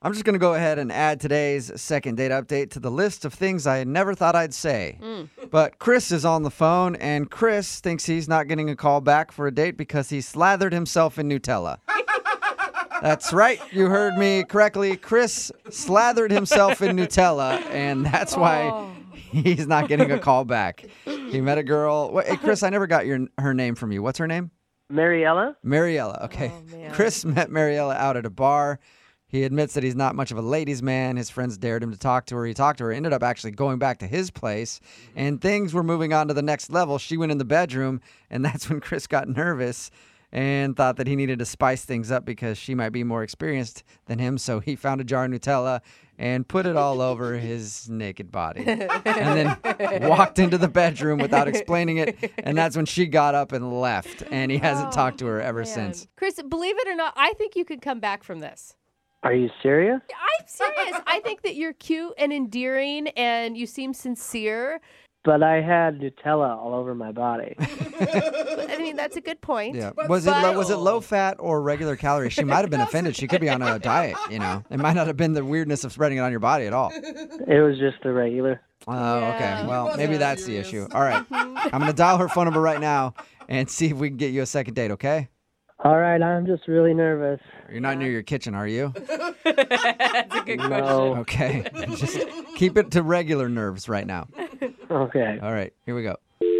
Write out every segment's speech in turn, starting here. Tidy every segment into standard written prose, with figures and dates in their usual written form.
I'm just going to go ahead and add today's second date update to the list of things I never thought I'd say. But Chris is on the phone, and Chris thinks he's not getting a call back for a date because he slathered himself in Nutella. That's right. You heard me correctly. Chris slathered himself in Nutella, and that's why he's not getting a call back. He met a girl. Hey, Chris, I never got her name from you. What's her name? Mariella? Mariella, okay. Chris met Mariella out at a bar. He admits that he's not much of a ladies' man. His friends dared him to talk to her. He talked to her, ended up actually going back to his place, and things were moving on to the next level. She went in the bedroom, and that's when Chris got nervous and thought that he needed to spice things up because she might be more experienced than him. So he found a jar of Nutella and put it all over his naked body and then walked into the bedroom without explaining it. And that's when she got up and left, and he hasn't talked to her ever since. Chris, believe it or not, I think you could come back from this. Are you serious? I'm serious. I think that you're cute and endearing and you seem sincere. But I had Nutella all over my body. I mean, that's a good point. Yeah. Was it low fat or regular calories? She might have been offended. She could be on a diet, you know. It might not have been the weirdness of spreading it on your body at all. It was just the regular. Oh, okay. Well, maybe that's the issue. All right. I'm going to dial her phone number right now and see if we can get you a second date, okay? All right, I'm just really nervous. You're not near your kitchen, are you? That's a good question. No. Okay. Just keep it to regular nerves right now. Okay. All right. Here we go.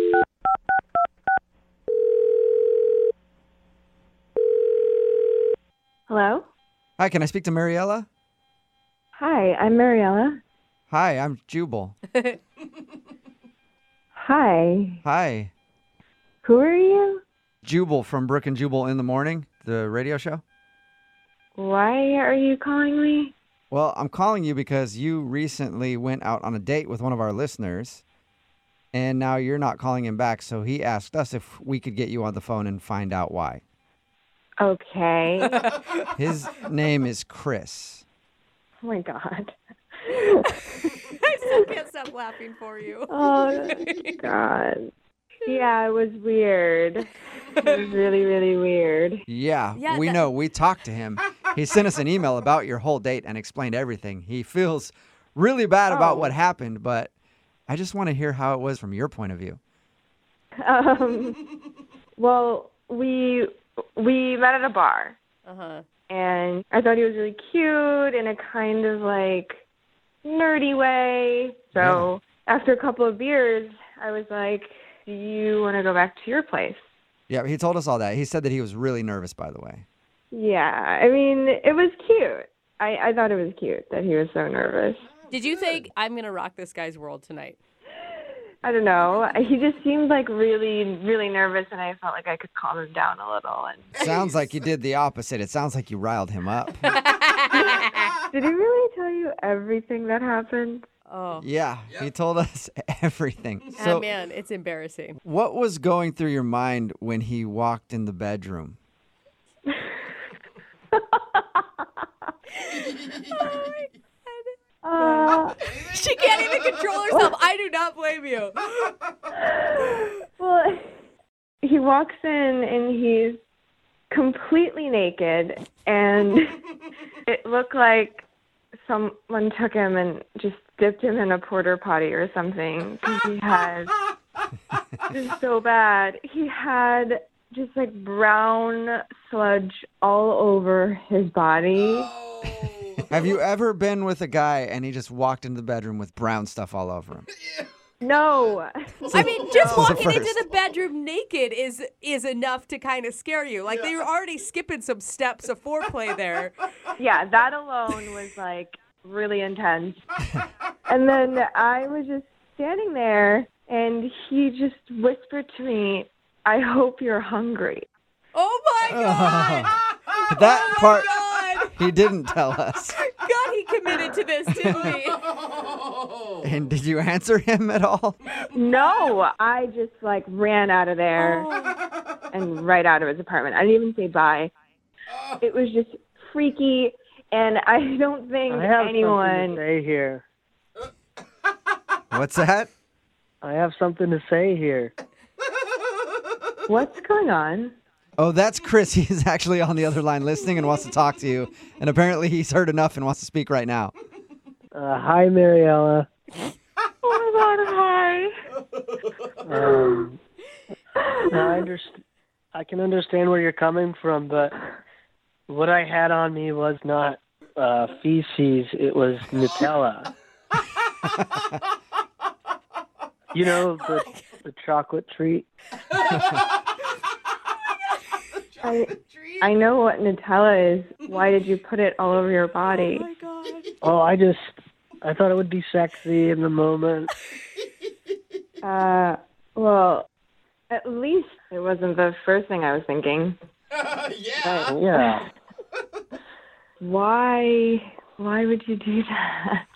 Hello? Hi, can I speak to Mariella? Hi, I'm Mariella. Hi, I'm Jubal. Hi. Hi. Who are you? Jubal from Brook and Jubal in the Morning, the radio show. Why are you calling me? Well, I'm calling you because you recently went out on a date with one of our listeners, and now you're not calling him back, so he asked us if we could get you on the phone and find out why. Okay. His name is Chris. Oh my God. I still can't stop laughing for you. Oh God. Yeah, it was weird. It was really, really weird. Yeah, we know. We talked to him. He sent us an email about your whole date and explained everything. He feels really bad about what happened, but I just want to hear how it was from your point of view. Well, we met at a bar. And I thought he was really cute in a kind of like nerdy way. So after a couple of beers, I was like, do you want to go back to your place? Yeah, he told us all that. He said that he was really nervous, by the way. Yeah, I mean, it was cute. I thought it was cute that he was so nervous. Did you think, I'm going to rock this guy's world tonight? I don't know. He just seemed like really, really nervous, and I felt like I could calm him down a little. And Sounds like you did the opposite. It sounds like you riled him up. did he really tell you everything that happened? Oh. Yeah, he told us everything. Oh, So, man, it's embarrassing. what was going through your mind when he walked in the bedroom? She can't even control herself. I do not blame you. Well, he walks in and he's completely naked, and it looked like someone took him and just dipped him in a porta potty or something. 'Cause he had, it was so bad. He had just like brown sludge all over his body. Have you ever been with a guy and he just walked into the bedroom with brown stuff all over him? No. I mean, just was the walking into first. the bedroom naked is enough to kind of scare you. Like, they were already skipping some steps of foreplay there. Yeah, that alone was like really intense. And then I was just standing there, and he just whispered to me, "I hope you're hungry." Oh, my God. That part God. he didn't tell us. God, he committed to this, didn't he? And did you answer him at all? No, I just like ran out of there and right out of his apartment. I didn't even say bye. It was just freaky, and I don't think I have anyone. something to say here. What's that? I have something to say here. What's going on? Oh, that's Chris. He's actually on the other line listening and wants to talk to you. And apparently he's heard enough and wants to speak right now. Hi, Mariella. Oh my God, hi. Now I can understand where you're coming from, but what I had on me was not feces. It was Nutella. You know, the chocolate treat? I know what Nutella is. Why did you put it all over your body? Oh my God. Oh, I thought it would be sexy in the moment. Well, at least it wasn't the first thing I was thinking. Yeah. Why would you do that?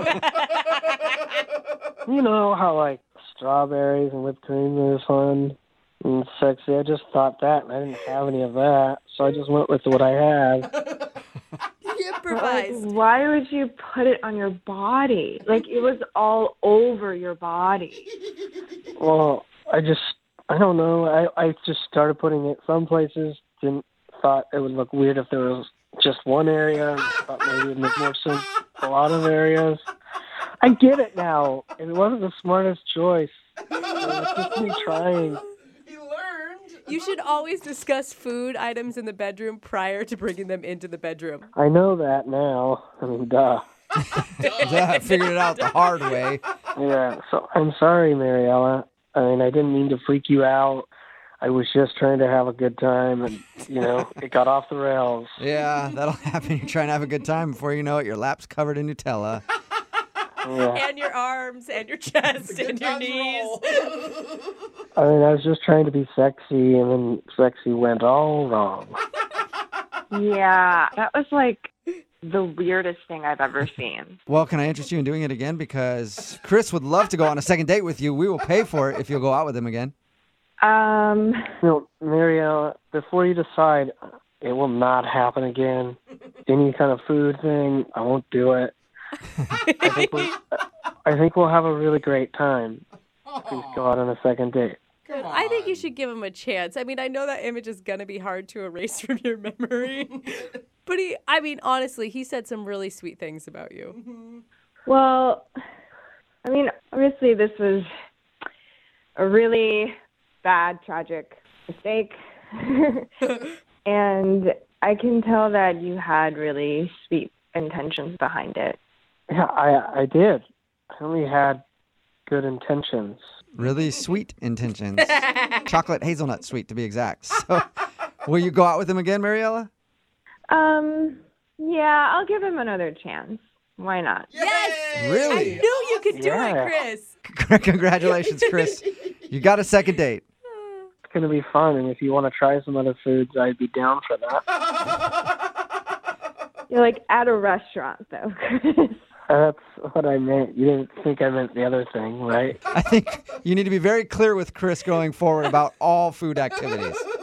You know how, like, strawberries and whipped cream are fun and sexy? I just thought that, and I didn't have any of that, so I just went with what I had. He Like, improvised. why would you put it on your body? Like, it was all over your body. Well, I don't know. I just started putting it some places, thought it would look weird if there was just one area, thought maybe it would make more sense a lot of areas. I get it now. It wasn't the smartest choice. It was just me trying. He learned. You should always discuss food items in the bedroom prior to bringing them into the bedroom. I know that now. I mean, duh. I figured it out the hard way. Yeah, so I'm sorry, Mariella. I mean, I didn't mean to freak you out. I was just trying to have a good time, and, it got off the rails. Yeah, that'll happen. You're trying to have a good time. Before you know it, your lap's covered in Nutella. Yeah. And your arms and your chest and your knees. I mean, I was just trying to be sexy, and then sexy went all wrong. Yeah, that was like the weirdest thing I've ever seen. Well, can I interest you in doing it again? Because Chris would love to go on a second date with you. We will pay for it if you'll go out with him again. No, Mariella, before you decide, it will not happen again. Any kind of food thing, I won't do it. I think we'll have a really great time. Please go out on a second date. I think you should give him a chance. I mean, I know that image is going to be hard to erase from your memory. But honestly, he said some really sweet things about you. Well, I mean, obviously this was a really bad, tragic mistake. And I can tell that you had really sweet intentions behind it. Yeah, I did. I only had good intentions. Really sweet intentions. Chocolate hazelnut sweet, to be exact. So, will you go out with him again, Mariella? Yeah, I'll give him another chance. Why not? Yes! Really? I knew you could do Yeah. it, Chris. Congratulations, Chris. You got a second date. It's going to be fun, and if you want to try some other foods, I'd be down for that. You're like at a restaurant, though, Chris. That's what I meant. You didn't think I meant the other thing, right? I think you need to be very clear with Chris going forward about all food activities.